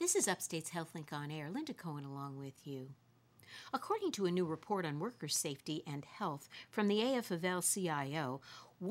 This is Upstate's HealthLink on Air. Linda Cohen along with you. According to a new report on worker safety and health from the AFL-CIO,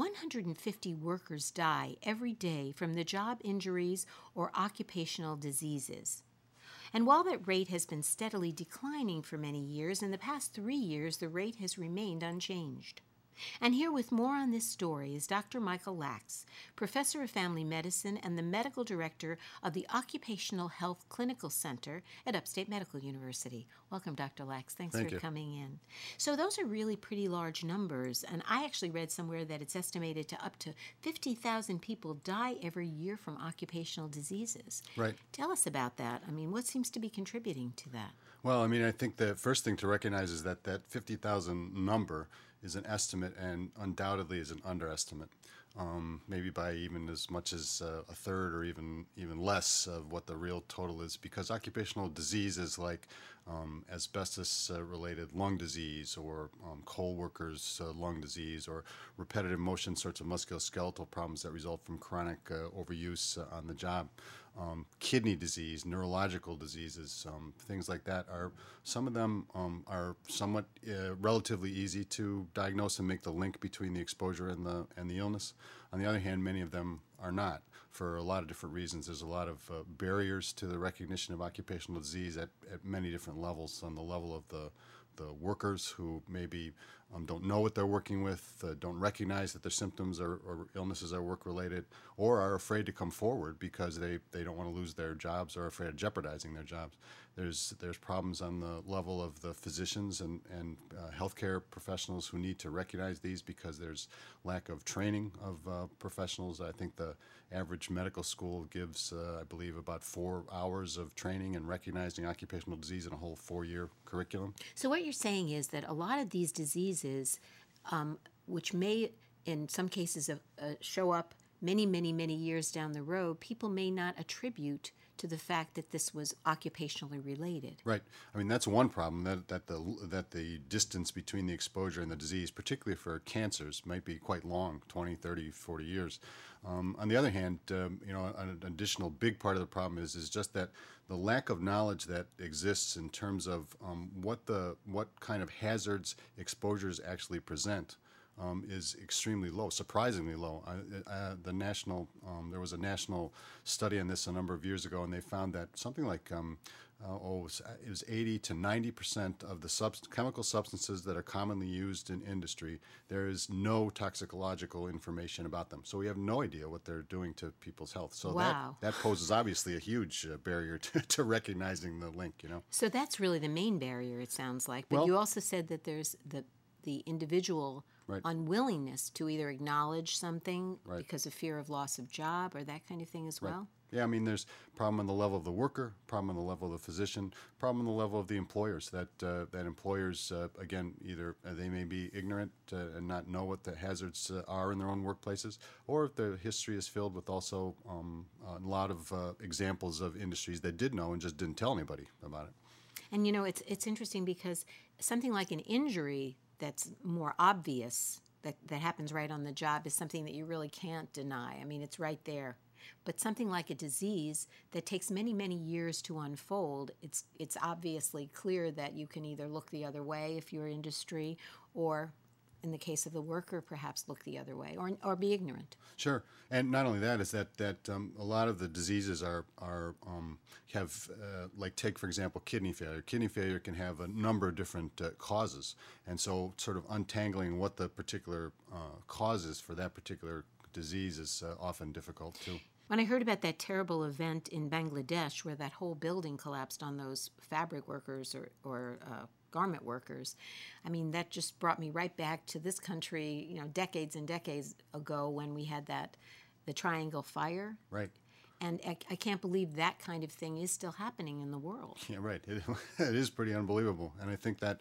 150 workers die every day from the job injuries or occupational diseases. And while that rate has been steadily declining for many years, in the past 3 years the rate has remained unchanged. And here with more on this story is Dr. Michael Lax, Professor of Family Medicine and the Medical Director of the Occupational Health Clinical Center at Upstate Medical University. Welcome, Dr. Lax. Thanks for coming in. So those are really pretty large numbers, and I actually read somewhere that it's estimated to up to 50,000 people die every year from occupational diseases. Right. Tell us about that. I mean, what seems to be contributing to that? Well, I mean, I think the first thing to recognize is that that 50,000 number is an estimate and undoubtedly is an underestimate, maybe by even as much as a third or even less of what the real total is, because occupational diseases like asbestos-related lung disease or coal workers' lung disease or repetitive motion sorts of musculoskeletal problems that result from chronic overuse on the job, kidney disease, neurological diseases, things like that are some of them are somewhat relatively easy to diagnose and make the link between the exposure and the illness. On the other hand, many of them are not for a lot of different reasons. There's a lot of barriers to the recognition of occupational disease at many different levels. On the level of the workers who maybe don't know what they're working with, don't recognize that their symptoms or illnesses are work-related, or are afraid to come forward because they don't want to lose their jobs or are afraid of jeopardizing their jobs. There's problems on the level of the physicians and healthcare professionals who need to recognize these because there's lack of training of professionals. I think the average medical school gives, I believe, about 4 hours of training in recognizing occupational disease in a whole 4-year curriculum. So what you're saying is that a lot of these diseases, which may in some cases show up many years down the road, people may not attribute to the fact that this was occupationally related. Right. I mean, that's one problem, that the distance between the exposure and the disease, particularly for cancers, might be quite long, 20, 30, 40 years. On the other hand, an additional big part of the problem is just that the lack of knowledge that exists in terms of what kind of hazards exposures actually present is extremely low, surprisingly low. There was a national study on this a number of years ago, and they found that something like it was 80 to 90% of the chemical substances that are commonly used in industry, there is no toxicological information about them. So we have no idea what they're doing to people's health. So wow. that poses obviously a huge barrier to recognizing the link, So that's really the main barrier, it sounds like. But you also said that there's the individual right. unwillingness to either acknowledge something right. because of fear of loss of job or that kind of thing as well? Right. Yeah, I mean, there's problem on the level of the worker, problem on the level of the physician, problem on the level of the employers, that employers, again, either they may be ignorant and not know what the hazards are in their own workplaces, or if the history is filled with also a lot of examples of industries that did know and just didn't tell anybody about it. And, it's interesting because something like an injury that's more obvious, that happens right on the job, is something that you really can't deny. I mean, it's right there. But something like a disease that takes many years to unfold, it's obviously clear that you can either look the other way if you're industry, or in the case of the worker, perhaps look the other way or be ignorant. Sure, and not only that is that a lot of the diseases have like, take for example kidney failure. Kidney failure can have a number of different causes, and so sort of untangling what the particular cause is for that particular disease is often difficult too. When I heard about that terrible event in Bangladesh where that whole building collapsed on those fabric workers or garment workers, I mean, that just brought me right back to this country, decades and decades ago when we had the Triangle Fire. Right. And I can't believe that kind of thing is still happening in the world. Yeah, right. It is pretty unbelievable, and I think that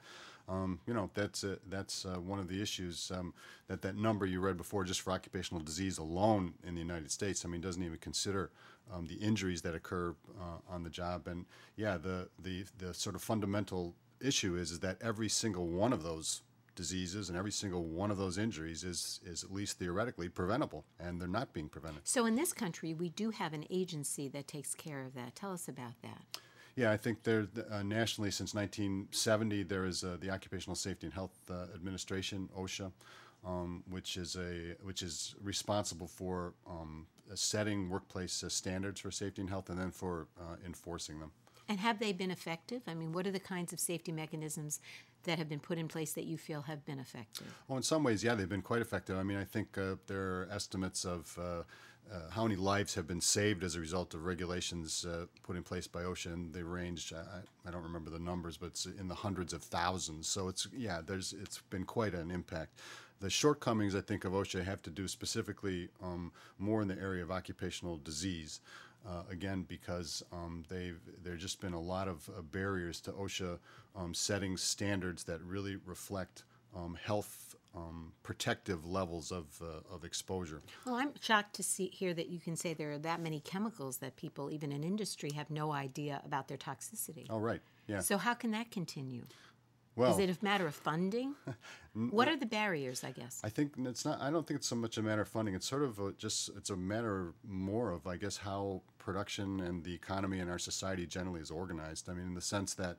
that's one of the issues, that number you read before, just for occupational disease alone in the United States, I mean, doesn't even consider the injuries that occur on the job. And yeah, the sort of fundamental issue is that every single one of those diseases, and every single one of those injuries is at least theoretically preventable, and they're not being prevented. So in this country, we do have an agency that takes care of that. Tell us about that. Yeah, I think there nationally since 1970 there is the Occupational Safety and Health Administration, OSHA, which is responsible for setting workplace standards for safety and health, and then for enforcing them. And have they been effective? I mean, what are the kinds of safety mechanisms that have been put in place that you feel have been effective? Well, in some ways, yeah, they've been quite effective. I mean, I think there are estimates of how many lives have been saved as a result of regulations put in place by OSHA, and they range, I don't remember the numbers, but it's in the hundreds of thousands. So it's been quite an impact. The shortcomings, I think, of OSHA have to do specifically more in the area of occupational disease. Again, because there's just been a lot of barriers to OSHA setting standards that really reflect health protective levels of exposure. Well, I'm shocked to hear that you can say there are that many chemicals that people, even in industry, have no idea about their toxicity. Oh, right. Yeah. So how can that continue? Well, is it a matter of funding? What are the barriers, I guess? I think it's not. I don't think it's so much a matter of funding. It's sort of it's a matter more of, I guess, how production and the economy and our society generally is organized. I mean, in the sense that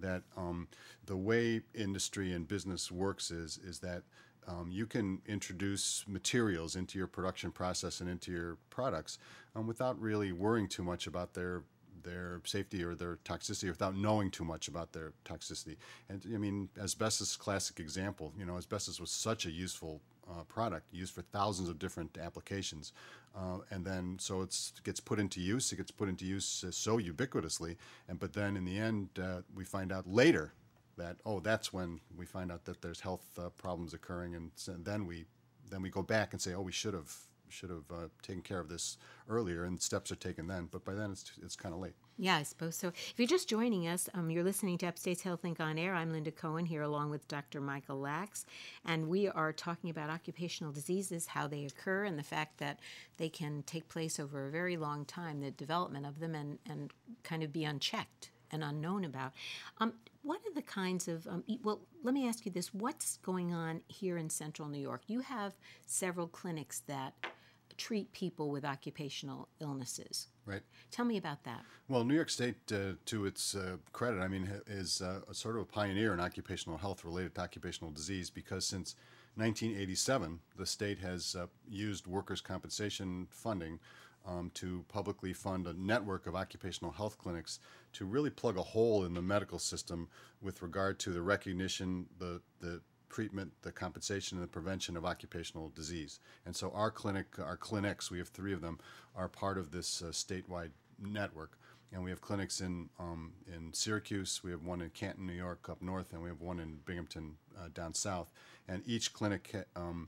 the way industry and business works is that you can introduce materials into your production process and into your products without really worrying too much about their safety or their toxicity, without knowing too much about their toxicity. And I mean, asbestos is a classic example. You know, asbestos was such a useful product, used for thousands of different applications. And then, so it gets put into use. It gets put into use so ubiquitously. But then in the end, we find out later that, that's when we find out that there's health problems occurring. And so then we go back and say, we should have taken care of this earlier, and steps are taken then. But by then, it's kind of late. Yeah, I suppose so. If you're just joining us, you're listening to Upstate's Health Link on Air. I'm Linda Cohen here along with Dr. Michael Lax, and we are talking about occupational diseases, how they occur, and the fact that they can take place over a very long time, the development of them, and kind of be unchecked and unknown about. What are the kinds of, well, let me ask you this. What's going on here in Central New York? You have several clinics that treat people with occupational illnesses. Right. Tell me about that. Well, New York State, to its credit, I mean, is sort of a pioneer in occupational health related to occupational disease, because since 1987, the state has used workers' compensation funding to publicly fund a network of occupational health clinics to really plug a hole in the medical system with regard to the recognition, the treatment, the compensation, and the prevention of occupational disease. And so our clinics, we have 3 of them, are part of this statewide network. And we have clinics in Syracuse, we have one in Canton, New York, up north, and we have one in Binghamton, down south. And each clinic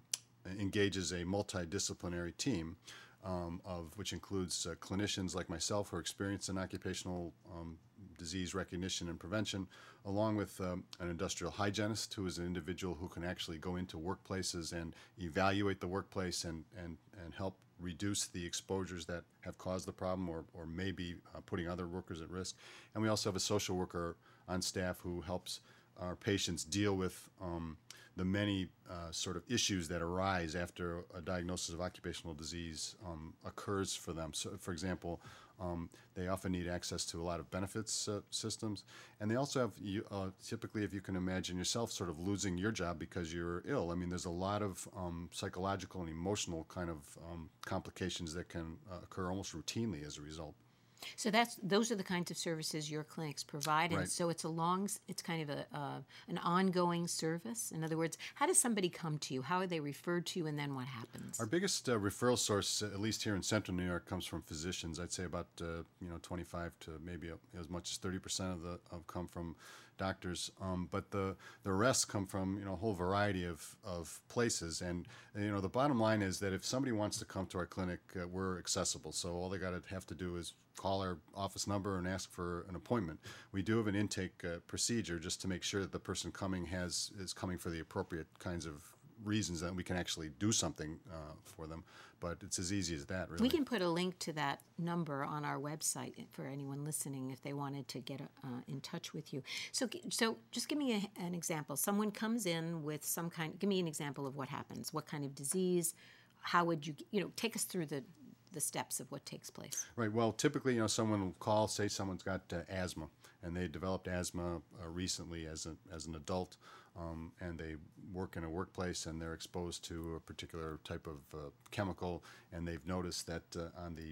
engages a multidisciplinary team which includes clinicians like myself who are experienced in occupational disease recognition and prevention, along with an industrial hygienist who is an individual who can actually go into workplaces and evaluate the workplace and help reduce the exposures that have caused the problem or maybe putting other workers at risk. And we also have a social worker on staff who helps our patients deal with the many sort of issues that arise after a diagnosis of occupational disease occurs for them. So, for example, they often need access to a lot of benefits systems, and they also have, typically, if you can imagine yourself sort of losing your job because you're ill. I mean, there's a lot of psychological and emotional kind of complications that can occur almost routinely as a result. So those are the kinds of services your clinics provide, and Right. so it's kind of an ongoing service. In other words, how does somebody come to you? How are they referred to you, and then what happens? Our biggest referral source, at least here in Central New York, comes from physicians. I'd say about 25 to maybe as much as 30% of come from doctors, but the rest come from a whole variety of places. And the bottom line is that if somebody wants to come to our clinic, we're accessible. So all they have to do is call our office number and ask for an appointment. We do have an intake procedure just to make sure that the person coming is coming for the appropriate kinds of reasons that we can actually do something for them. But it's as easy as that, really. We can put a link to that number on our website for anyone listening if they wanted to get in touch with you. So just give me an example. Someone comes in with some kind. Give me an example of what happens. What kind of disease? How would you take us through the steps of what takes place? Right. Well, typically, someone will call, say someone's got asthma, and they developed asthma recently as an adult, and they work in a workplace and they're exposed to a particular type of chemical, and they've noticed that on the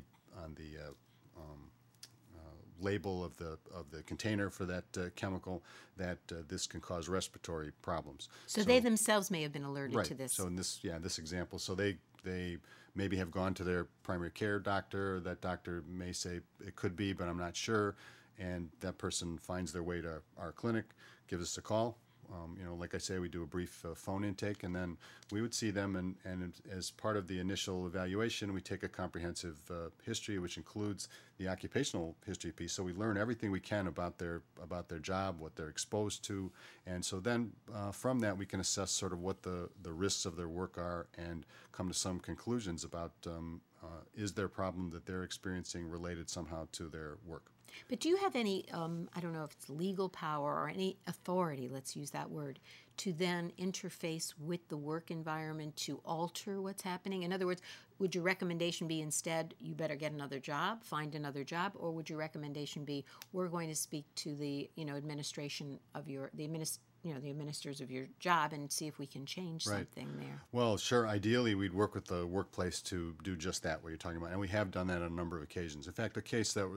label of the container for that chemical that this can cause respiratory problems. So they themselves may have been alerted right. to this. So in this example, so they maybe have gone to their primary care doctor. That doctor may say it could be, but I'm not sure. And that person finds their way to our clinic, gives us a call. Like I say, we do a brief phone intake, and then we would see them. And as part of the initial evaluation, we take a comprehensive history, which includes the occupational history piece. So we learn everything we can about their job, what they're exposed to, and so then from that we can assess sort of what the risks of their work are, and come to some conclusions about is their problem that they're experiencing related somehow to their work. But do you have any, I don't know if it's legal power or any authority, let's use that word, to then interface with the work environment to alter what's happening? In other words, would your recommendation be instead, you better get another job, find another job, or would your recommendation be, we're going to speak to the, administration of the administrators of your job and see if we can change something there? Well, sure. Ideally, we'd work with the workplace to do just that, what you're talking about, and we have done that on a number of occasions. In fact, a case that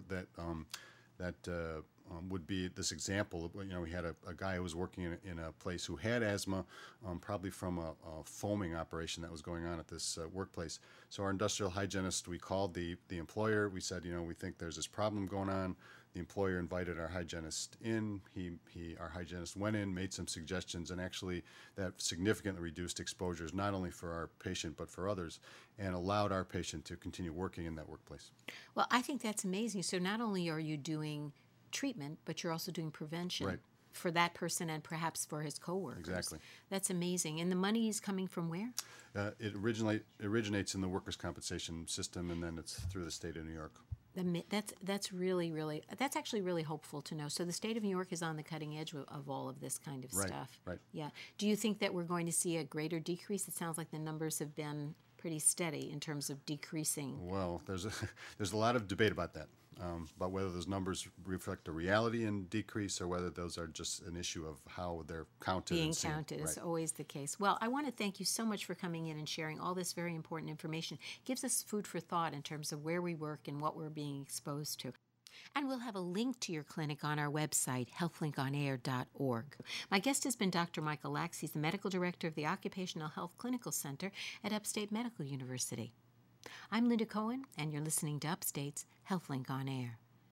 would be this example. We had a guy who was working in a place who had asthma, probably from a foaming operation that was going on at this workplace. So our industrial hygienist, we called the employer. We said, we think there's this problem going on. The employer invited our hygienist in. Our hygienist went in, made some suggestions, and actually that significantly reduced exposures, not only for our patient but for others, and allowed our patient to continue working in that workplace. Well, I think that's amazing. So not only are you doing treatment, but you're also doing prevention for that person and perhaps for his coworkers. Exactly. That's amazing. And the money is coming from where? It originates in the workers' compensation system, and then it's through the state of New York. That's actually really hopeful to know. So the state of New York is on the cutting edge of all of this kind of stuff. Right. Yeah. Do you think that we're going to see a greater decrease? It sounds like the numbers have been pretty steady in terms of decreasing. Well, there's a lot of debate about that, about whether those numbers reflect a reality and decrease, or whether those are just an issue of how they're counted. Being counted is always the case. Well, I want to thank you so much for coming in and sharing all this very important information. It gives us food for thought in terms of where we work and what we're being exposed to. And we'll have a link to your clinic on our website, healthlinkonair.org. My guest has been Dr. Michael Lax. He's the Medical Director of the Occupational Health Clinical Center at Upstate Medical University. I'm Linda Cohen, and you're listening to Upstate's HealthLink on Air.